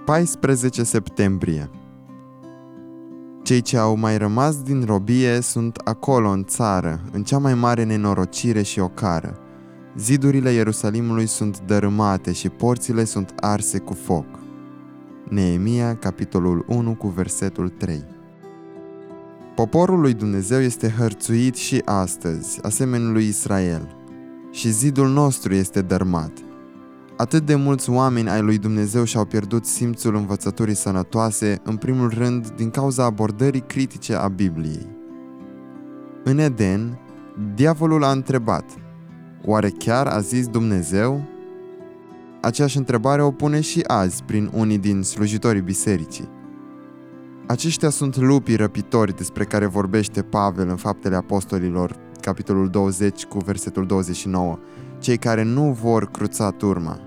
14 septembrie. Cei ce au mai rămas din robie sunt acolo în țară, în cea mai mare nenorocire și ocară. Zidurile Ierusalimului sunt dărâmate și porțile sunt arse cu foc. Neemia, capitolul 1, cu versetul 3. Poporul lui Dumnezeu este hărțuit și astăzi, asemenea lui Israel, și zidul nostru este dărâmat. Atât de mulți oameni ai lui Dumnezeu și-au pierdut simțul învățăturii sănătoase, în primul rând din cauza abordării critice a Bibliei. În Eden, diavolul a întrebat: oare chiar a zis Dumnezeu? Aceeași întrebare o pune și azi prin unii din slujitorii bisericii. Aceștia sunt lupii răpitori despre care vorbește Pavel în Faptele Apostolilor, capitolul 20 cu versetul 29, cei care nu vor cruța turma.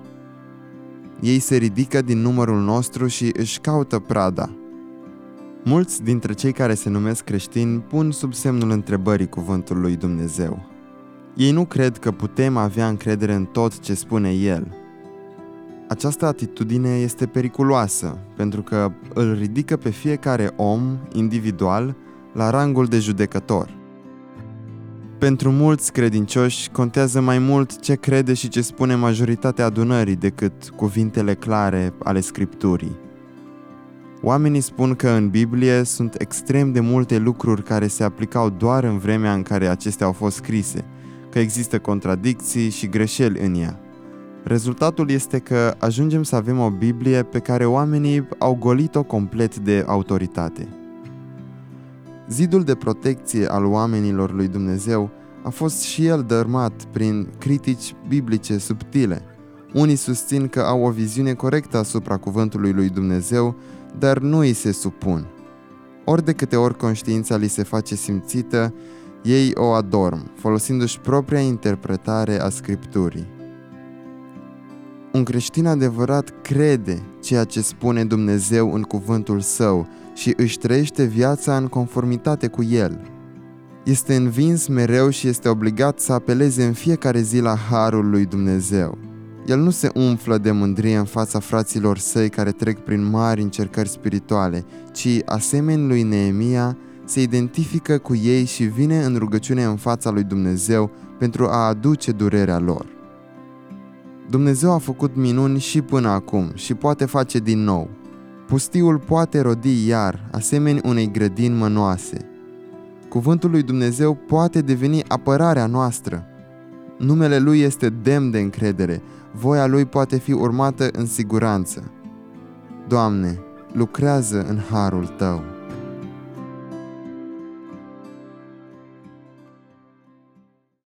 Ei se ridică din numărul nostru și își caută prada. Mulți dintre cei care se numesc creștini pun sub semnul întrebării cuvântul lui Dumnezeu. Ei nu cred că putem avea încredere în tot ce spune El. Această atitudine este periculoasă, pentru că îl ridică pe fiecare om, individual, la rangul de judecător. Pentru mulți credincioși contează mai mult ce crede și ce spune majoritatea adunării decât cuvintele clare ale Scripturii. Oamenii spun că în Biblie sunt extrem de multe lucruri care se aplicau doar în vremea în care acestea au fost scrise, că există contradicții și greșeli în ea. Rezultatul este că ajungem să avem o Biblie pe care oamenii au golit-o complet de autoritate. Zidul de protecție al oamenilor lui Dumnezeu a fost și el dărâmat prin critici biblice subtile. Unii susțin că au o viziune corectă asupra cuvântului lui Dumnezeu, dar nu îi se supun. Ori de câte ori conștiința li se face simțită, ei o adorm, folosindu-și propria interpretare a Scripturii. Un creștin adevărat crede ceea ce spune Dumnezeu în cuvântul Său și își trăiește viața în conformitate cu El. Este învins mereu și este obligat să apeleze în fiecare zi la harul lui Dumnezeu. El nu se umflă de mândrie în fața fraților săi care trec prin mari încercări spirituale, ci, asemenea lui Neemia, se identifică cu ei și vine în rugăciune în fața lui Dumnezeu pentru a aduce durerea lor. Dumnezeu a făcut minuni și până acum și poate face din nou. Pustiul poate rodi iar, asemenea unei grădini mănoase. Cuvântul lui Dumnezeu poate deveni apărarea noastră. Numele Lui este demn de încredere, voia Lui poate fi urmată în siguranță. Doamne, lucrează în harul Tău.